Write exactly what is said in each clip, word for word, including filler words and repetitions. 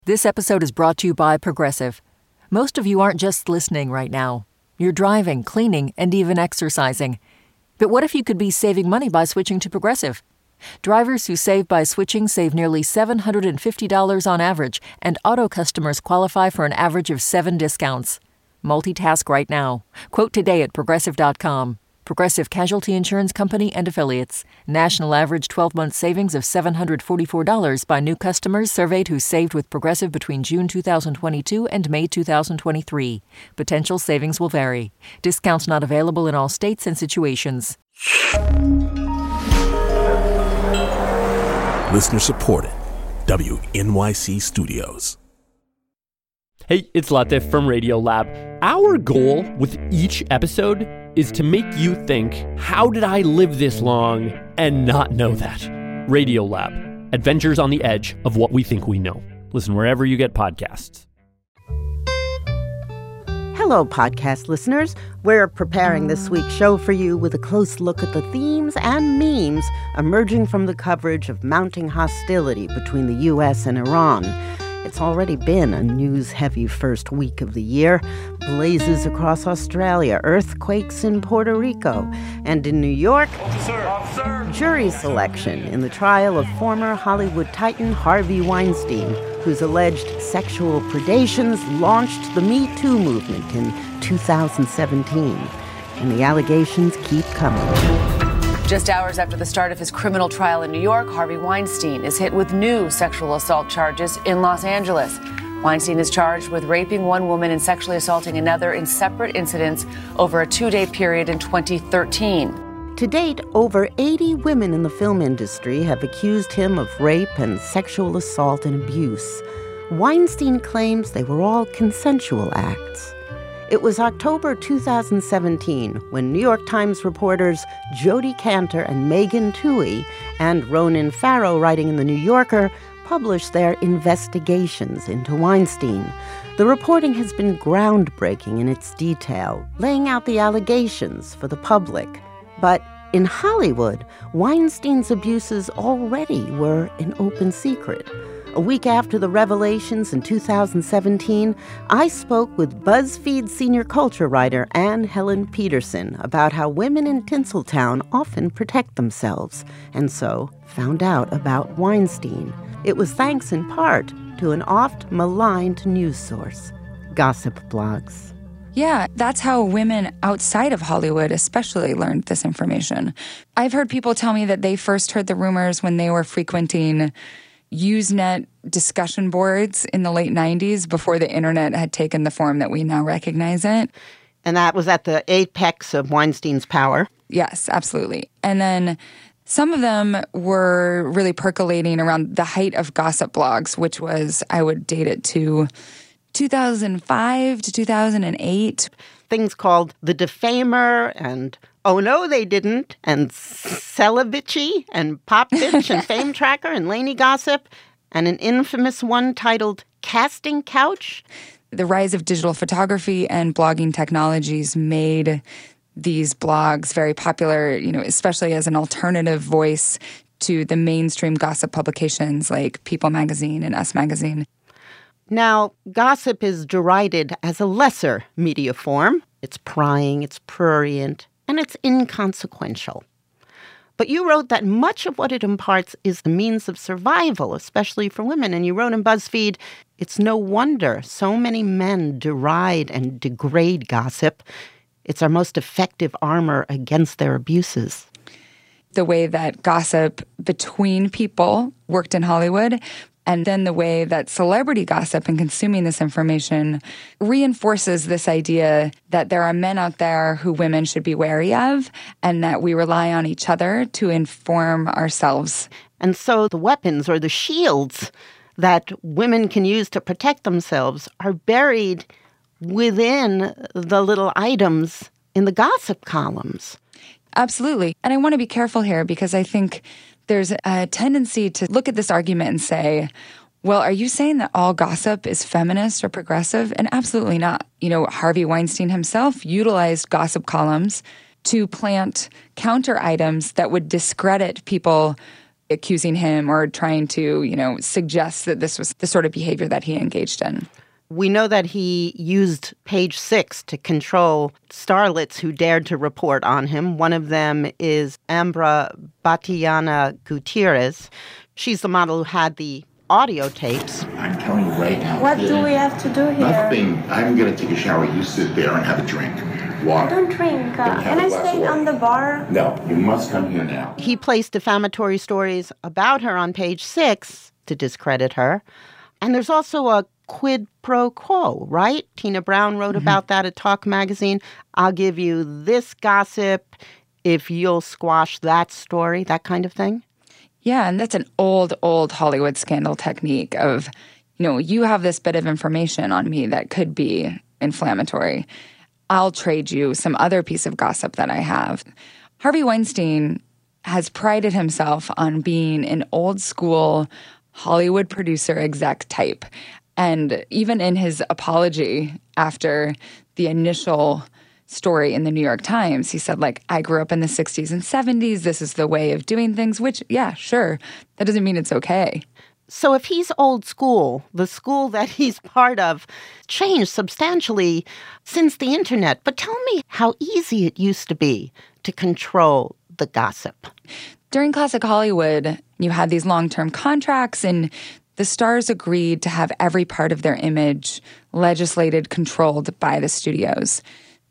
This episode is brought to you by Progressive. Most of you aren't just listening right now. You're driving, cleaning, and even exercising. But what if you could be saving money by switching to Progressive? Drivers who save by switching save nearly seven hundred fifty dollars on average, and auto customers qualify for an average of seven discounts. Multitask right now. Quote today at Progressive dot com. Progressive Casualty Insurance Company and Affiliates. National average twelve-month savings of seven hundred forty-four dollars by new customers surveyed who saved with Progressive between June two thousand twenty-two and May two thousand twenty-three. Potential savings will vary. Discounts not available in all states and situations. Listener supported. W N Y C Studios. Hey, it's Latif from Radiolab. Our goal with each episode is to make you think, how did I live this long and not know that? Radiolab, adventures on the edge of what we think we know. Listen wherever you get podcasts. Hello, podcast listeners. We're preparing this week's show for you with a close look at the themes and memes emerging from the coverage of mounting hostility between the U S and Iran. It's already been a news-heavy first week of the year. Blazes across Australia, earthquakes in Puerto Rico, and in New York, Officer, Officer. Jury selection in the trial of former Hollywood titan Harvey Weinstein, whose alleged sexual predations launched the Me Too movement in two thousand seventeen. And the allegations keep coming. Just hours after the start of his criminal trial in New York, Harvey Weinstein is hit with new sexual assault charges in Los Angeles. Weinstein is charged with raping one woman and sexually assaulting another in separate incidents over a two-day period in twenty thirteen. To date, over eighty women in the film industry have accused him of rape and sexual assault and abuse. Weinstein claims they were all consensual acts. It was October two thousand seventeen when New York Times reporters Jodi Kantor and Megan Twohey and Ronan Farrow, writing in The New Yorker, published their investigations into Weinstein. The reporting has been groundbreaking in its detail, laying out the allegations for the public. But in Hollywood, Weinstein's abuses already were an open secret. A week after the revelations in two thousand seventeen, I spoke with BuzzFeed senior culture writer Anne Helen Peterson about how women in Tinseltown often protect themselves, and so found out about Weinstein. It was thanks in part to an oft-maligned news source, gossip blogs. Yeah, that's how women outside of Hollywood especially learned this information. I've heard people tell me that they first heard the rumors when they were frequenting Usenet discussion boards in the late nineties before the internet had taken the form that we now recognize it. And that was at the apex of Weinstein's power. Yes, absolutely. And then some of them were really percolating around the height of gossip blogs, which was, I would date it to two thousand five to two thousand eight. Things called The Defamer and Oh No They Didn't and Celebitchy and Pop Bitch and Fame Tracker and Laney Gossip and an infamous one titled Casting Couch. The rise of digital photography and blogging technologies made these blogs very popular, you know, especially as an alternative voice to the mainstream gossip publications like People Magazine and Us Magazine. Now, gossip is derided as a lesser media form. It's prying, it's prurient, and it's inconsequential. But you wrote that much of what it imparts is the means of survival, especially for women. And you wrote in BuzzFeed, it's no wonder so many men deride and degrade gossip. It's our most effective armor against their abuses. The way that gossip between people worked in Hollywood, and then the way that celebrity gossip and consuming this information reinforces this idea that there are men out there who women should be wary of, and that we rely on each other to inform ourselves. And so the weapons or the shields that women can use to protect themselves are buried within the little items in the gossip columns. Absolutely. And I want to be careful here because I think there's a tendency to look at this argument and say, well, are you saying that all gossip is feminist or progressive? And absolutely not. You know, Harvey Weinstein himself utilized gossip columns to plant counter items that would discredit people accusing him or trying to, you know, suggest that this was the sort of behavior that he engaged in. We know that he used Page Six to control starlets who dared to report on him. One of them is Ambra Batiana Gutierrez. She's the model who had the audio tapes. I'm telling you right now. What do we have to do here? Nothing. I'm going to take a shower. You sit there and have a drink. Water. Don't drink. Uh, Don't can I stay on the bar? No, you must come here now. He placed defamatory stories about her on Page Six to discredit her. And there's also a quid pro quo, right? Tina Brown wrote mm-hmm. about that at Talk Magazine. I'll give you this gossip if you'll squash that story, that kind of thing. Yeah, and that's an old, old Hollywood scandal technique of, you know, you have this bit of information on me that could be inflammatory. I'll trade you some other piece of gossip that I have. Harvey Weinstein has prided himself on being an old school Hollywood producer exec type. And even in his apology after the initial story in the New York Times, he said, like, I grew up in the sixties and seventies. This is the way of doing things, which, yeah, sure. That doesn't mean it's okay. So if he's old school, the school that he's part of changed substantially since the internet. But tell me how easy it used to be to control the gossip. During classic Hollywood, you had these long-term contracts, and the stars agreed to have every part of their image legislated, controlled by the studios.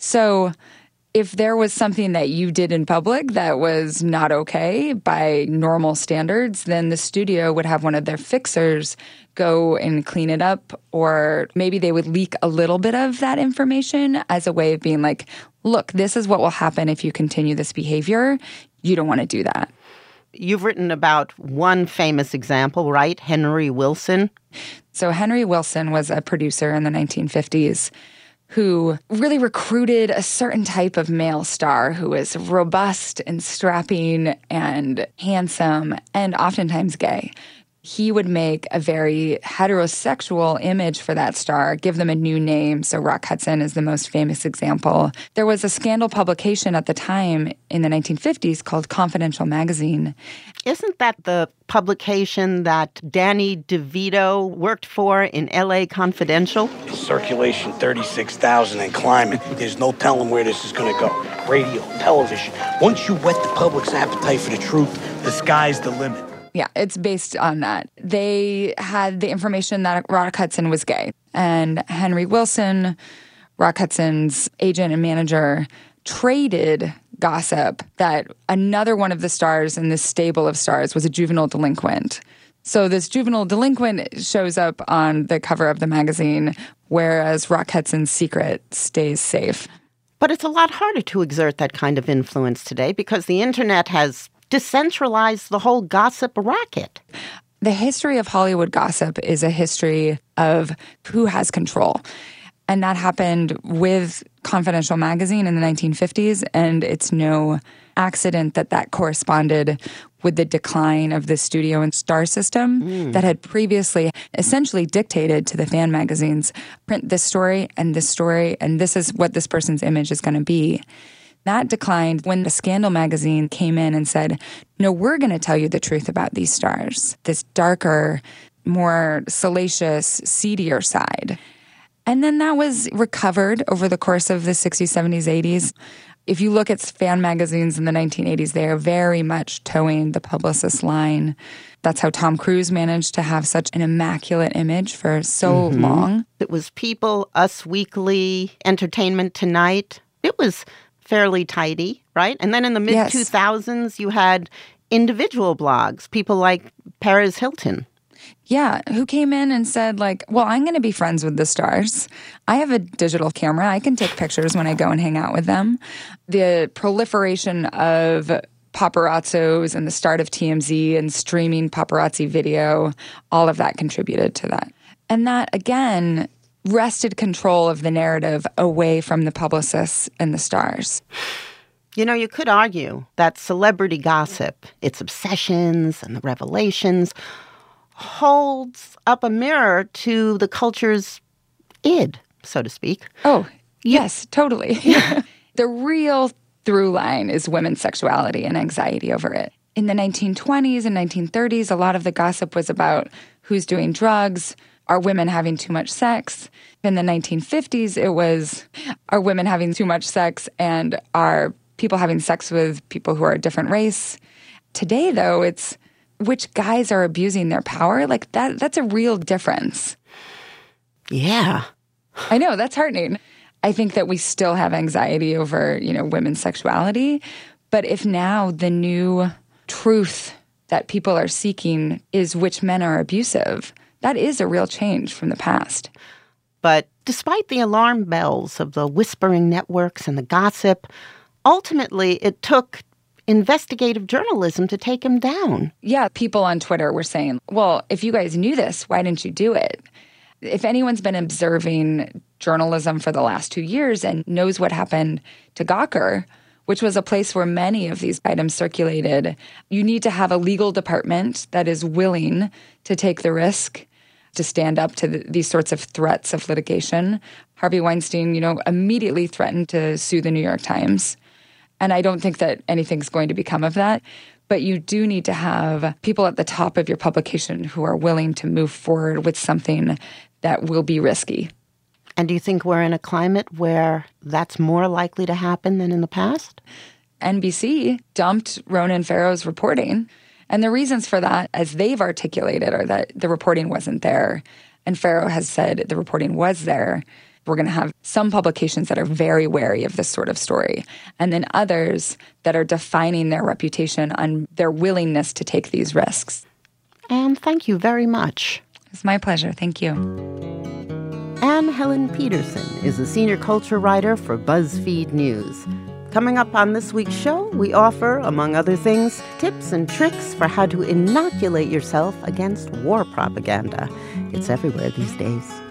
So if there was something that you did in public that was not okay by normal standards, then the studio would have one of their fixers go and clean it up, or maybe they would leak a little bit of that information as a way of being like, look, this is what will happen if you continue this behavior. You don't want to do that. You've written about one famous example, right? Henry Wilson. So Henry Wilson was a producer in the nineteen fifties who really recruited a certain type of male star who was robust and strapping and handsome and oftentimes gay. He would make a very heterosexual image for that star, give them a new name. So Rock Hudson is the most famous example. There was a scandal publication at the time in the nineteen fifties called Confidential Magazine. Isn't that the publication that Danny DeVito worked for in L A Confidential? Circulation thirty-six thousand and climbing. There's no telling where this is going to go. Radio, television. Once you whet the public's appetite for the truth, the sky's the limit. Yeah, it's based on that. They had the information that Rock Hudson was gay. And Henry Wilson, Rock Hudson's agent and manager, traded gossip that another one of the stars in this stable of stars was a juvenile delinquent. So this juvenile delinquent shows up on the cover of the magazine, whereas Rock Hudson's secret stays safe. But it's a lot harder to exert that kind of influence today because the internet has decentralized the whole gossip racket. The history of Hollywood gossip is a history of who has control. And that happened with Confidential Magazine in the nineteen fifties, and it's no accident that that corresponded with the decline of the studio and star system mm. that had previously essentially dictated to the fan magazines, print this story and this story, and this is what this person's image is going to be. That declined when the Scandal magazine came in and said, no, we're going to tell you the truth about these stars, this darker, more salacious, seedier side. And then that was recovered over the course of the sixties, seventies, eighties. If you look at fan magazines in the nineteen eighties, they are very much towing the publicist line. That's how Tom Cruise managed to have such an immaculate image for so mm-hmm. long. It was People, Us Weekly, Entertainment Tonight. It was fairly tidy, right? And then in the mid two thousands, yes. you had individual blogs, people like Perez Hilton. Yeah, who came in and said, like, well, I'm going to be friends with the stars. I have a digital camera. I can take pictures when I go and hang out with them. The proliferation of paparazzos and the start of T M Z and streaming paparazzi video, all of that contributed to that. And that, again, wrested control of the narrative away from the publicists and the stars. You know, you could argue that celebrity gossip, its obsessions and the revelations, holds up a mirror to the culture's id, so to speak. Oh, yes, totally. The real through line is women's sexuality and anxiety over it. In the nineteen twenties and nineteen thirties, a lot of the gossip was about who's doing drugs, are women having too much sex? In the nineteen fifties, it was, are women having too much sex and are people having sex with people who are a different race? Today, though, it's which guys are abusing their power. Like, that that's a real difference. Yeah. I know, that's heartening. I think that we still have anxiety over, you know, women's sexuality. But if now the new truth that people are seeking is which men are abusive, that is a real change from the past. But despite the alarm bells of the whispering networks and the gossip, ultimately it took investigative journalism to take him down. Yeah, people on Twitter were saying, well, if you guys knew this, why didn't you do it? If anyone's been observing journalism for the last two years and knows what happened to Gawker, which was a place where many of these items circulated, you need to have a legal department that is willing to take the risk to stand up to the, these sorts of threats of litigation. Harvey Weinstein, you know, immediately threatened to sue the New York Times. And I don't think that anything's going to become of that. But you do need to have people at the top of your publication who are willing to move forward with something that will be risky. And do you think we're in a climate where that's more likely to happen than in the past? N B C dumped Ronan Farrow's reporting. And the reasons for that, as they've articulated, are that the reporting wasn't there. And Farrow has said the reporting was there. We're going to have some publications that are very wary of this sort of story, and then others that are defining their reputation on their willingness to take these risks. And thank you very much. It's my pleasure. Thank you. Anne Helen Peterson is a senior culture writer for BuzzFeed News. Coming up on this week's show, we offer, among other things, tips and tricks for how to inoculate yourself against war propaganda. It's everywhere these days.